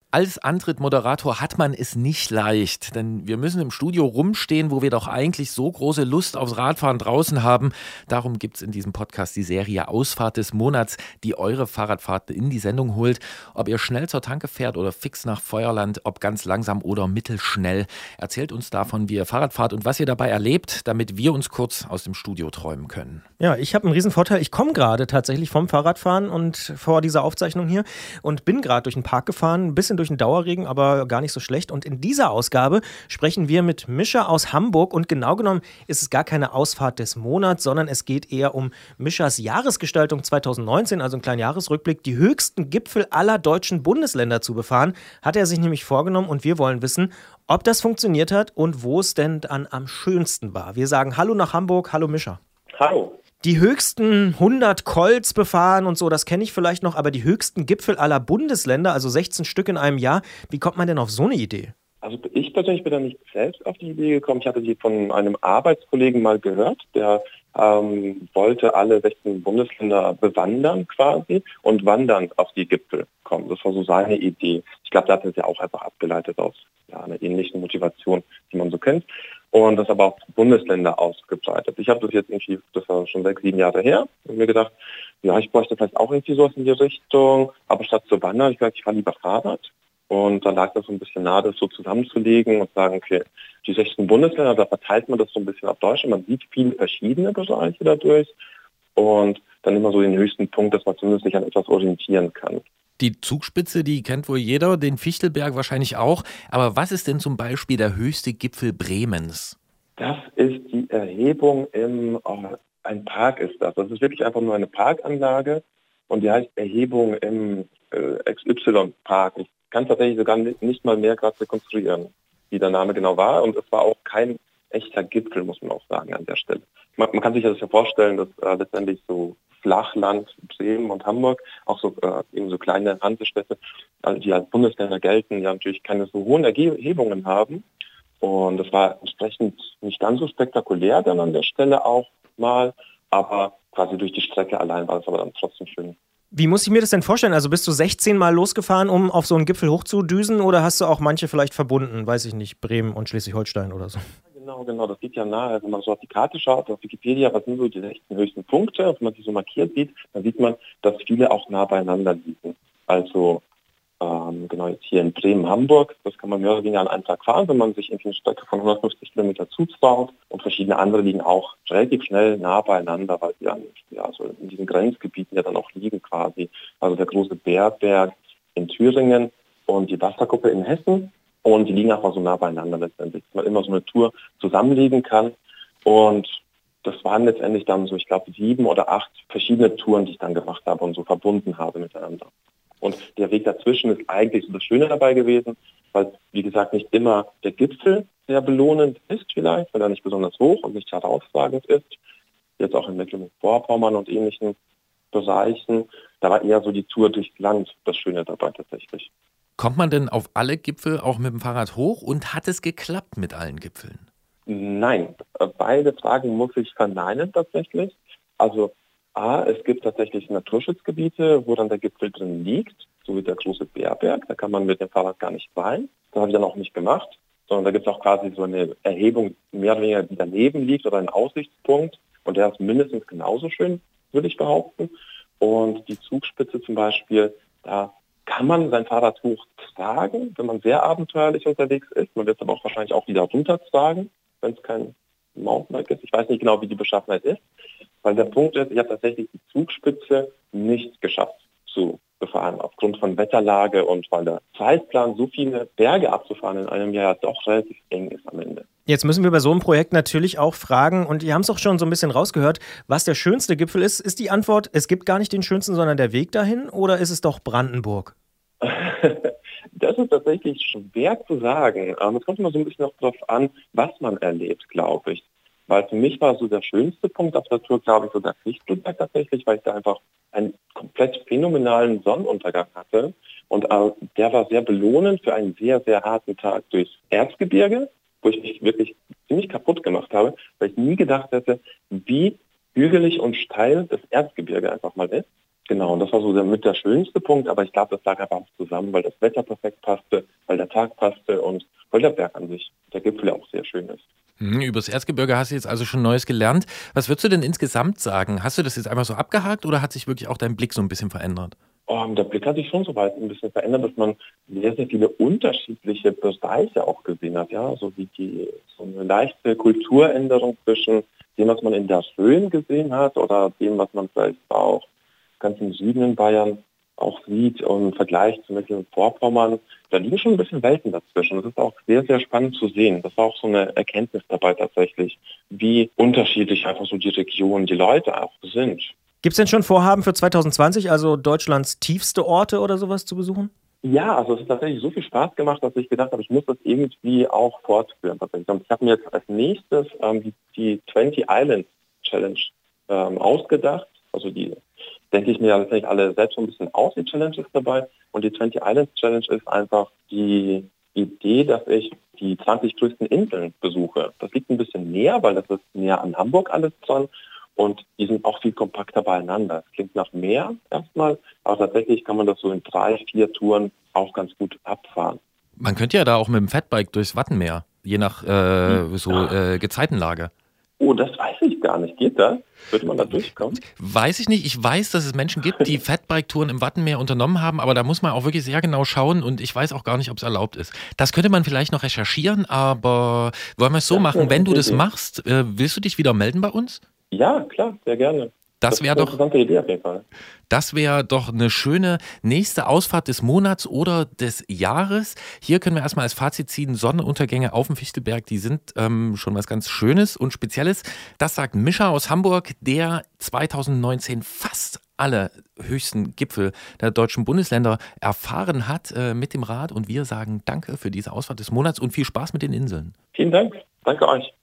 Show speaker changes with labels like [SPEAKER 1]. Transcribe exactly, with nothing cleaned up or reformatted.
[SPEAKER 1] Als Antritt-Moderator hat man es nicht leicht, denn wir müssen im Studio rumstehen, wo wir doch eigentlich so große Lust aufs Radfahren draußen haben. Darum gibt es in diesem Podcast die Serie Ausfahrt des Monats, die eure Fahrradfahrt in die Sendung holt. Ob ihr schnell zur Tanke fährt oder fix nach Feuerland, ob ganz langsam oder mittelschnell. Erzählt uns davon, wie ihr Fahrrad fahrt und was ihr dabei erlebt, damit wir uns kurz aus dem Studio träumen können.
[SPEAKER 2] Ja, ich habe einen riesen Vorteil. Ich komme gerade tatsächlich vom Fahrradfahren und vor dieser Aufzeichnung hier und bin gerade durch den Park gefahren, ein bisschen durch den Dauerregen, aber gar nicht so schlecht. Und in dieser Ausgabe sprechen wir mit Mischa aus Hamburg und genau genommen ist es gar keine Ausfahrt des Monats, sondern es geht eher um Mischas Jahresgestaltung zwanzig neunzehn, also einen kleinen Jahresrückblick. Die höchsten Gipfel aller deutschen Bundesländer zu befahren, hat er sich nämlich vorgenommen und wir wollen wissen, ob das funktioniert hat und wo es denn dann am schönsten war. Wir sagen Hallo nach Hamburg, hallo Mischa.
[SPEAKER 3] Hallo.
[SPEAKER 2] Die höchsten hundert Colts befahren und so, das kenne ich vielleicht noch, aber die höchsten Gipfel aller Bundesländer, also sechzehn Stück in einem Jahr, wie kommt man denn auf so eine Idee?
[SPEAKER 3] Also ich persönlich bin da nicht selbst auf die Idee gekommen. Ich hatte die von einem Arbeitskollegen mal gehört, der ähm, wollte alle sechzehn Bundesländer bewandern quasi und wandernd auf die Gipfel kommen. Das war so seine Idee. Ich glaube, da hat er es ja auch einfach abgeleitet aus ja, einer ähnlichen Motivation, die man so kennt. Und das aber auf Bundesländer ausgebreitet. Ich habe das jetzt irgendwie, das war schon sechs, sieben Jahre her, und mir gedacht, ja, ich bräuchte vielleicht auch irgendwie sowas in die Richtung, aber statt zu wandern, ich gesagt, ich fahre lieber Fahrrad. Und dann lag das so ein bisschen nahe, das so zusammenzulegen und sagen, okay, die sechzehn Bundesländer, da verteilt man das so ein bisschen auf Deutschland, man sieht viele verschiedene Bereiche dadurch und dann immer so den höchsten Punkt, dass man zumindest sich an etwas orientieren kann.
[SPEAKER 1] Die Zugspitze, die kennt wohl jeder, den Fichtelberg wahrscheinlich auch. Aber was ist denn zum Beispiel der höchste Gipfel Bremens?
[SPEAKER 3] Das ist die Erhebung im, oh, ein Park ist das. Das ist wirklich einfach nur eine Parkanlage und die heißt Erhebung im äh, X Y-Park. Ich kann tatsächlich sogar nicht mal mehr gerade rekonstruieren, wie der Name genau war. Und es war auch kein echter Gipfel, muss man auch sagen, an der Stelle. Man, man kann sich das ja vorstellen, dass äh, letztendlich so Flachland, Bremen und Hamburg, auch so äh, eben so kleine Hansestädte, also die als Bundesländer gelten, ja natürlich keine so hohen Erhebungen haben. Und das war entsprechend nicht ganz so spektakulär dann an der Stelle auch mal, aber quasi durch die Strecke allein war es aber dann trotzdem schön.
[SPEAKER 2] Wie muss ich mir das denn vorstellen? Also bist du sechzehn Mal losgefahren, um auf so einen Gipfel hochzudüsen oder hast du auch manche vielleicht verbunden, weiß ich nicht, Bremen und Schleswig-Holstein oder so?
[SPEAKER 3] Genau, genau, das liegt ja nahe. Wenn man so auf die Karte schaut, auf Wikipedia, was sind so die sechzehn höchsten Punkte, wenn man die so markiert sieht, dann sieht man, dass viele auch nah beieinander liegen. Also ähm, genau jetzt hier in Bremen, Hamburg, das kann man mehr oder weniger an einem Tag fahren, wenn man sich irgendwie eine Strecke von hundertfünfzig Kilometer zutraut. Und verschiedene andere liegen auch relativ schnell nah beieinander, weil sie dann ja, so in diesen Grenzgebieten ja dann auch liegen quasi. Also der große Bärberg in Thüringen und die Wasserkuppe in Hessen. Und die liegen einfach so nah beieinander letztendlich, dass man immer so eine Tour zusammenlegen kann. Und das waren letztendlich dann so, ich glaube, sieben oder acht verschiedene Touren, die ich dann gemacht habe und so verbunden habe miteinander. Und der Weg dazwischen ist eigentlich so das Schöne dabei gewesen, weil, wie gesagt, nicht immer der Gipfel sehr belohnend ist vielleicht, weil er nicht besonders hoch und nicht herausragend ist. Jetzt auch in Mecklenburg-Vorpommern und ähnlichen Bereichen. Da war eher so die Tour durchs Land das Schöne dabei tatsächlich.
[SPEAKER 1] Kommt man denn auf alle Gipfel auch mit dem Fahrrad hoch und hat es geklappt mit allen Gipfeln?
[SPEAKER 3] Nein, beide Fragen muss ich verneinen tatsächlich. Also A, es gibt tatsächlich Naturschutzgebiete, wo dann der Gipfel drin liegt, so wie der große Bärberg. Da kann man mit dem Fahrrad gar nicht rein. Das habe ich dann auch nicht gemacht, sondern da gibt es auch quasi so eine Erhebung, mehr oder weniger, die daneben liegt oder ein Aussichtspunkt. Und der ist mindestens genauso schön, würde ich behaupten. Und die Zugspitze zum Beispiel, da kann man sein Fahrrad hochtragen, wenn man sehr abenteuerlich unterwegs ist. Man wird es aber auch wahrscheinlich auch wieder runtertragen, wenn es kein Mountainbike ist. Ich weiß nicht genau, wie die Beschaffenheit ist. Weil der Punkt ist, ich habe tatsächlich die Zugspitze nicht geschafft zu befahren, aufgrund von Wetterlage und weil der Zeitplan, so viele Berge abzufahren in einem Jahr doch relativ eng ist am Ende.
[SPEAKER 2] Jetzt müssen wir bei so einem Projekt natürlich auch fragen, und ihr haben es auch schon so ein bisschen rausgehört, was der schönste Gipfel ist. Ist die Antwort, es gibt gar nicht den schönsten, sondern der Weg dahin, oder ist es doch Brandenburg?
[SPEAKER 3] Das ist tatsächlich schwer zu sagen. Es kommt immer so ein bisschen auch darauf an, was man erlebt, glaube ich. Weil für mich war so der schönste Punkt auf der Tour, glaube ich, so der Fichtelberg tatsächlich, weil ich da einfach einen komplett phänomenalen Sonnenuntergang hatte. Und äh, der war sehr belohnend für einen sehr, sehr harten Tag durchs Erzgebirge, wo ich mich wirklich ziemlich kaputt gemacht habe, weil ich nie gedacht hätte, wie hügelig und steil das Erzgebirge einfach mal ist. Genau, und das war so der, mit der schönste Punkt, aber ich glaube, das lag einfach zusammen, weil das Wetter perfekt passte, weil der Tag passte und weil der Berg an sich, der Gipfel ja auch sehr schön ist.
[SPEAKER 1] Hm, übers Erzgebirge hast du jetzt also schon Neues gelernt. Was würdest du denn insgesamt sagen? Hast du das jetzt einfach so abgehakt oder hat sich wirklich auch dein Blick so ein bisschen verändert?
[SPEAKER 3] Um, der Blick hat sich schon so weit ein bisschen verändert, dass man sehr, sehr viele unterschiedliche Bereiche auch gesehen hat, ja, so wie die, so eine leichte Kulturänderung zwischen dem, was man in der Rhön gesehen hat oder dem, was man vielleicht auch ganz im Süden in Bayern auch sieht und im Vergleich zu Mecklenburg-Vorpommern. Da liegen schon ein bisschen Welten dazwischen. Das ist auch sehr, sehr spannend zu sehen. Das war auch so eine Erkenntnis dabei tatsächlich, wie unterschiedlich einfach so die Regionen, die Leute auch sind.
[SPEAKER 2] Gibt es denn schon Vorhaben für zwanzig zwanzig, also Deutschlands tiefste Orte oder sowas zu besuchen?
[SPEAKER 3] Ja, also es hat tatsächlich so viel Spaß gemacht, dass ich gedacht habe, ich muss das irgendwie auch fortführen. Tatsächlich. Und ich habe mir jetzt als nächstes ähm, die, die zwanzig Islands Challenge ähm, ausgedacht. Also die denke ich mir tatsächlich alle selbst so ein bisschen aus, die Challenges dabei. Und die zwanzig Islands Challenge ist einfach die Idee, dass ich die zwanzig größten Inseln besuche. Das liegt ein bisschen näher, weil das ist näher an Hamburg alles dran. Und die sind auch viel kompakter beieinander. Es klingt nach mehr erstmal, aber tatsächlich kann man das so in drei, vier Touren auch ganz gut abfahren.
[SPEAKER 1] Man könnte ja da auch mit dem Fatbike durchs Wattenmeer, je nach äh, so äh, Gezeitenlage.
[SPEAKER 3] Oh, das weiß ich gar nicht. Geht das? Würde man da durchkommen?
[SPEAKER 1] Weiß ich nicht. Ich weiß, dass es Menschen gibt, die Fatbike-Touren im Wattenmeer unternommen haben, aber da muss man auch wirklich sehr genau schauen und ich weiß auch gar nicht, ob es erlaubt ist. Das könnte man vielleicht noch recherchieren, aber wollen wir es so
[SPEAKER 3] Das
[SPEAKER 1] machen,
[SPEAKER 3] wäre
[SPEAKER 1] wenn du
[SPEAKER 3] eine
[SPEAKER 1] das
[SPEAKER 3] Idee.
[SPEAKER 1] machst, äh, willst du dich wieder melden bei uns?
[SPEAKER 3] Ja, klar, sehr gerne.
[SPEAKER 1] Das wäre
[SPEAKER 3] ist eine
[SPEAKER 1] doch,
[SPEAKER 3] interessante Idee auf jeden Fall.
[SPEAKER 1] das wäre doch eine schöne nächste Ausfahrt des Monats oder des Jahres. Hier können wir erstmal als Fazit ziehen, Sonnenuntergänge auf dem Fichtelberg, die sind ähm, schon was ganz Schönes und Spezielles. Das sagt Mischa aus Hamburg, der zwanzig neunzehn fast alle höchsten Gipfel der deutschen Bundesländer erfahren hat äh, mit dem Rad. Und wir sagen danke für diese Ausfahrt des Monats und viel Spaß mit den Inseln.
[SPEAKER 3] Vielen Dank. Danke euch.